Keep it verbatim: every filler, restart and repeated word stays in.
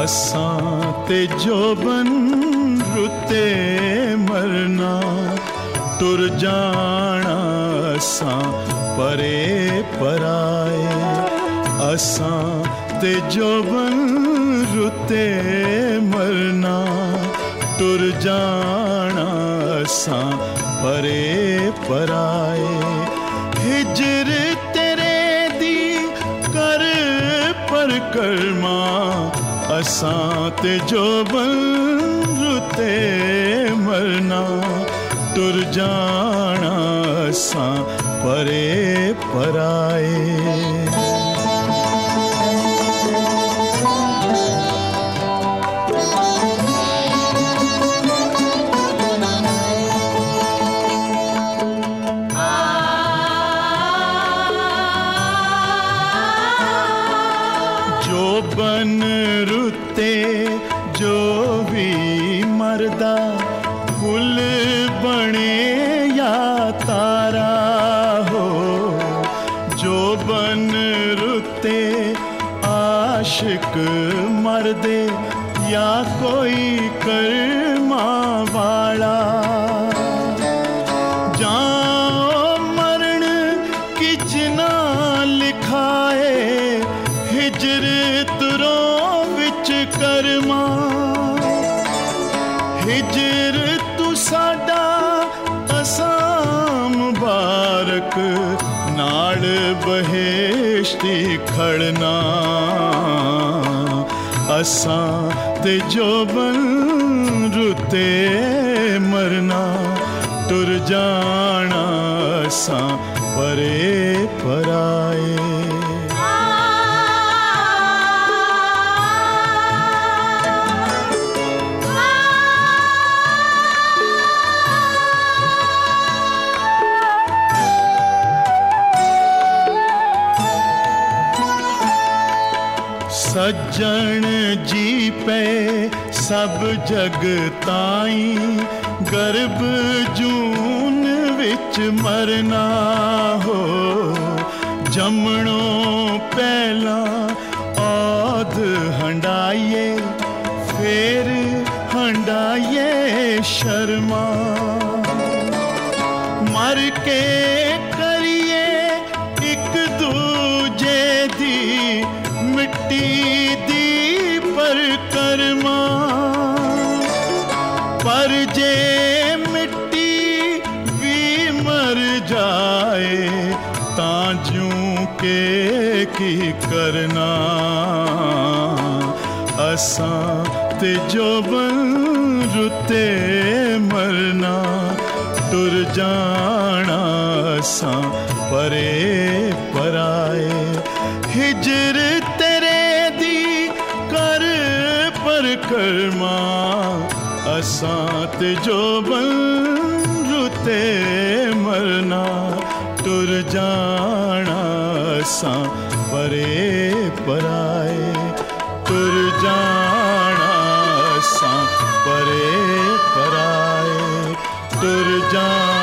असां ते जोबन रुते मरना टुर जाना असां परे पराए असां ते जोबन रुते मरना टुर जाना असां परे पराए हिजर तेरे दी कर पर कर्मा असां ते जोबन रुते मरना टुर जाना असां परे पराए जोबन रुते जो भी मरदा फुल बने या तारा हो जोबन रुते आशिक मरदे या कोई कर्मा वाला जाओ मरण की जना लिखाए हिजर तुरो विच कर्मा हिजर तू साडा असां मुबारक नाल बहेश्ती खड़ना असां ते जोबन रुते मरना टुर जाना असां परे पराए सज्जन जी पे सब जग ताई गर्भ जून विच मरना हो जमणो पहला औध हंडाइए फिर हंडाइए शर्मा मर के करिए एक दूजे दी मिट्टी दी परकरमा पर जे मिट्टी भी मर जाए ताजू के की करना असां ते जोबन रुते मरना टुर जाना असां परे पराए हिजर तेरे दी कर पर कर्मा असां ते जोबन रुते मरना टुर जाना असां परे पराए टुर जाना असां परे पराए टुर जाना